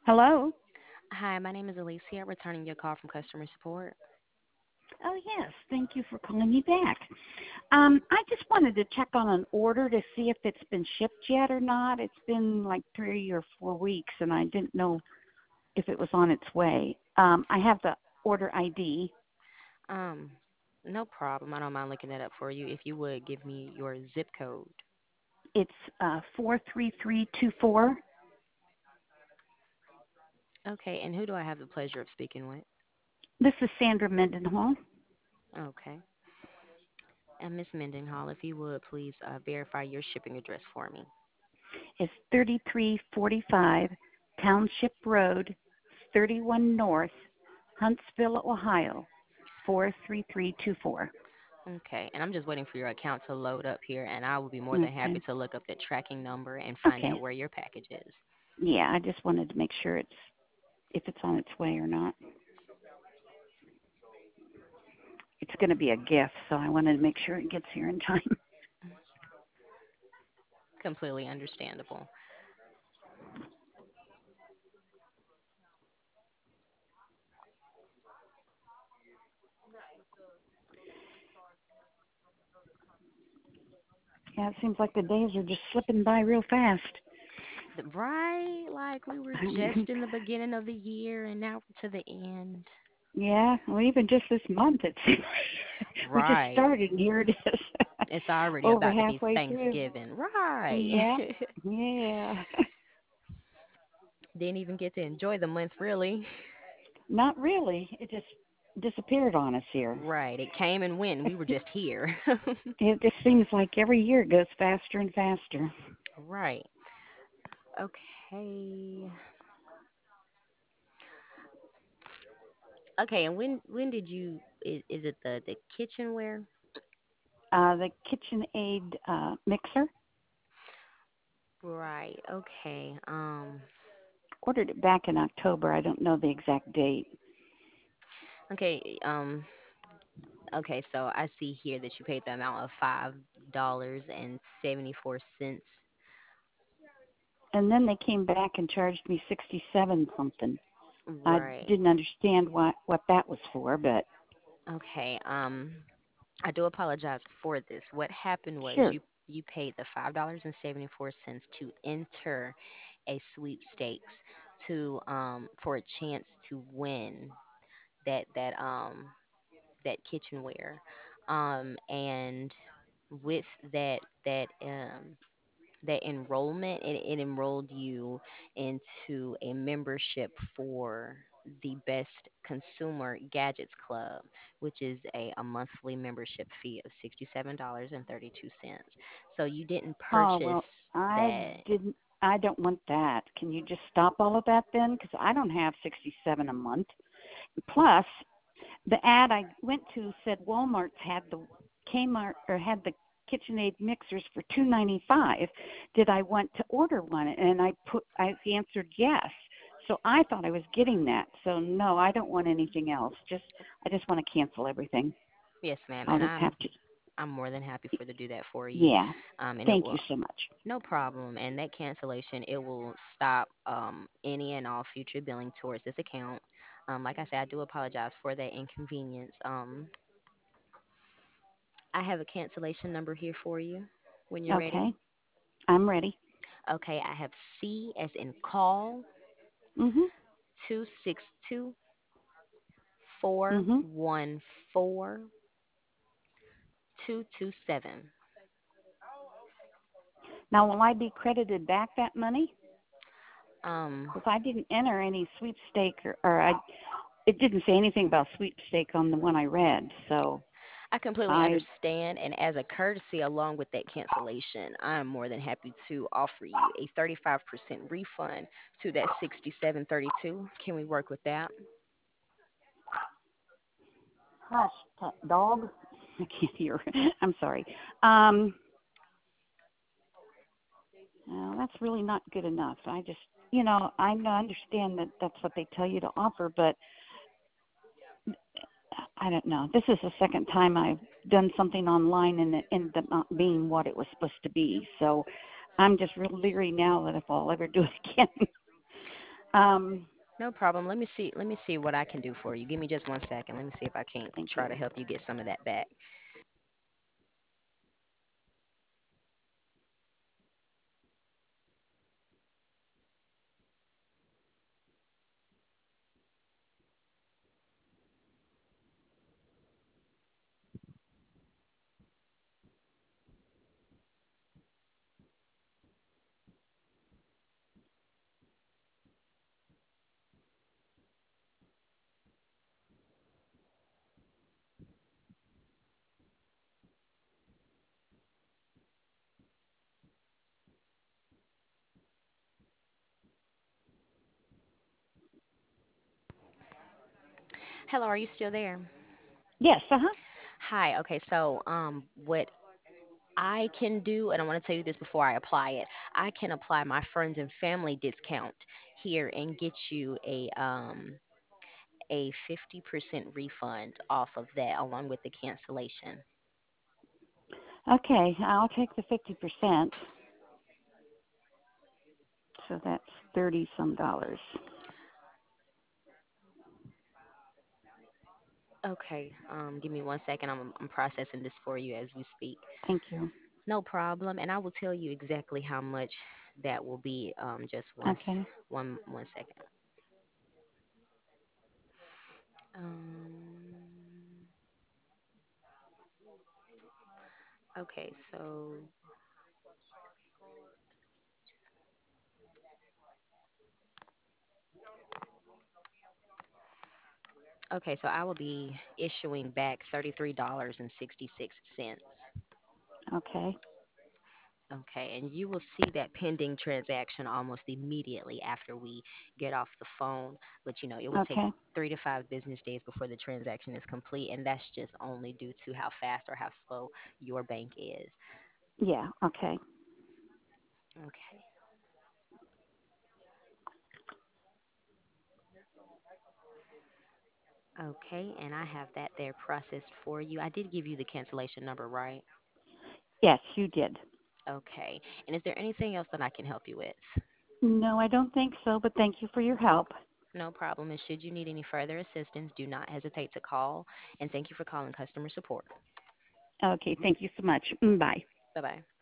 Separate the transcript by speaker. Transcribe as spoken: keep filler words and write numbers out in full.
Speaker 1: Hello.
Speaker 2: Hi, my name is Alicia, returning your call from customer support.
Speaker 1: Oh, yes. Thank you for calling me back. Um, I just wanted to check on an order to see if it's been shipped yet or not. It's been like three or four weeks, and I didn't know if it was on its way. Um, I have the order I D.
Speaker 2: Um, no problem. I don't mind looking that up for you. If you would give me your zip code.
Speaker 1: It's uh, four three three two four.
Speaker 2: Okay, and who do I have the pleasure of speaking with?
Speaker 1: This is Sandra Mendenhall.
Speaker 2: Okay. And Miss Mendenhall, if you would please uh, verify your shipping address for me.
Speaker 1: It's thirty-three forty-five Township Road, thirty-one North, Huntsville, Ohio, four three three two four.
Speaker 2: Okay, and I'm just waiting for your account to load up here, and I will be more than
Speaker 1: Okay.
Speaker 2: happy to look up the tracking number and find
Speaker 1: Okay.
Speaker 2: out where your package is.
Speaker 1: Yeah, I just wanted to make sure it's if it's on its way or not. It's going to be a gift, so I wanted to make sure it gets here in time.
Speaker 2: Completely understandable.
Speaker 1: Yeah, it seems like the days are just slipping by real fast.
Speaker 2: Th- Right? Like we were
Speaker 1: I
Speaker 2: just
Speaker 1: mean,
Speaker 2: in the beginning of the year and now we're to the end.
Speaker 1: yeah, well, even just this month, it seems we just
Speaker 2: Right.
Speaker 1: started, and here it is,
Speaker 2: It's already
Speaker 1: over
Speaker 2: about to be
Speaker 1: halfway through.
Speaker 2: Thanksgiving. Right.
Speaker 1: Yeah, yeah.
Speaker 2: Didn't even get to enjoy the month really.
Speaker 1: Not really. It just disappeared on us here.
Speaker 2: Right. It came and went. We were just here.
Speaker 1: It just seems like every year goes faster and faster.
Speaker 2: Right. Okay. Okay, and when when did you is, is it the the kitchenware?
Speaker 1: Uh, the KitchenAid uh, mixer,
Speaker 2: Right. Okay. Um
Speaker 1: ordered it back in October. I don't know the exact date.
Speaker 2: okay, um okay, so I see here that you paid the amount of five dollars and seventy four cents.
Speaker 1: And then they came back and charged me sixty-seven something. I
Speaker 2: Right.
Speaker 1: didn't understand what what that was for, but
Speaker 2: Okay. Um I do apologize for this. What happened was
Speaker 1: sure.
Speaker 2: you you paid the five dollars and seventy four cents to enter a sweepstakes to um for a chance to win that that um that kitchenware. Um and with that that um that enrollment, it, it enrolled you into a membership for the Best Consumer Gadgets Club, which is a, a monthly membership fee of sixty-seven dollars and thirty-two cents. So you didn't
Speaker 1: Oh
Speaker 2: purchase
Speaker 1: well, I
Speaker 2: that.
Speaker 1: didn't. I don't want that. Can you just stop all of that then? Because I don't have sixty-seven a month. Plus, the ad I went to said Walmart's had the Kmart or had the KitchenAid mixers for two ninety-five. Did I want to order one? And I put I answered yes. So I thought I was getting that. So no, I don't want anything else. Just I just want to cancel everything.
Speaker 2: Yes, ma'am,
Speaker 1: I'll
Speaker 2: and
Speaker 1: just have
Speaker 2: I'm
Speaker 1: to.
Speaker 2: I'm more than happy for to do that for you.
Speaker 1: Yeah.
Speaker 2: Um, and it
Speaker 1: Thank
Speaker 2: will
Speaker 1: you so much.
Speaker 2: no problem. And that cancellation, it will stop um, any and all future billing towards this account. Um, like I said, I do apologize for that inconvenience. Um, I have a cancellation number here for you when you're ready.
Speaker 1: Okay. I'm ready.
Speaker 2: Okay, I have C as in call
Speaker 1: Mhm.
Speaker 2: two six two four
Speaker 1: Mhm.
Speaker 2: one four two two seven.
Speaker 1: Now, will I be credited back that money?
Speaker 2: Um,
Speaker 1: Because I didn't enter any sweepstake, or, or I, it didn't say anything about sweepstake on the one I read. So
Speaker 2: I completely
Speaker 1: I,
Speaker 2: understand, and as a courtesy along with that cancellation, I am more than happy to offer you a thirty-five percent refund to that sixty-seven thirty-two. Can we work with that?
Speaker 1: hush, t- dog. I can't hear. I'm sorry. Um, well, that's really not good enough. I just, you know, I n- understand that that's what they tell you to offer, but I don't know. This is the second time I've done something online and it ended up not being what it was supposed to be. So I'm just real leery now that if I'll ever do it again. Um,
Speaker 2: No problem. Let me see. Let me see what I can do for you. Give me just one second. Let me see if I can't
Speaker 1: thank
Speaker 2: try to
Speaker 1: you.
Speaker 2: help you get some of that back. Hello, are you still there?
Speaker 1: Yes, uh huh.
Speaker 2: Hi. Okay. So, um, what I can do, and I want to tell you this before I apply it, I can apply my friends and family discount here and get you a um a fifty percent refund off of that along with the cancellation.
Speaker 1: Okay, I'll take the fifty percent. So that's thirty some dollars.
Speaker 2: Okay. Um, give me one second. I'm I'm processing this for you as we speak.
Speaker 1: Thank you.
Speaker 2: No problem, and I will tell you exactly how much that will be. Um, just once,
Speaker 1: Okay.
Speaker 2: one one second. Um, okay, so okay, so I will be issuing back thirty three dollars and sixty six cents.
Speaker 1: Okay.
Speaker 2: Okay, and you will see that pending transaction almost immediately after we get off the phone. But you know, it will take
Speaker 1: Okay.
Speaker 2: three to five business days before the transaction is complete, and that's just only due to how fast or how slow your bank is.
Speaker 1: Yeah. Okay.
Speaker 2: Okay. Okay, and I have that there processed for you. I did give you the cancellation number, right?
Speaker 1: Yes, you did.
Speaker 2: Okay. And is there anything else that I can help you with?
Speaker 1: No, I don't think so, but thank you for your help.
Speaker 2: No problem. And should you need any further assistance, do not hesitate to call. And thank you for calling customer support.
Speaker 1: Okay. Thank you so much. Mm, bye.
Speaker 2: Bye bye.